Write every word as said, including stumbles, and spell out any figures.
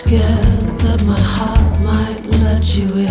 scared that my heart might let you in.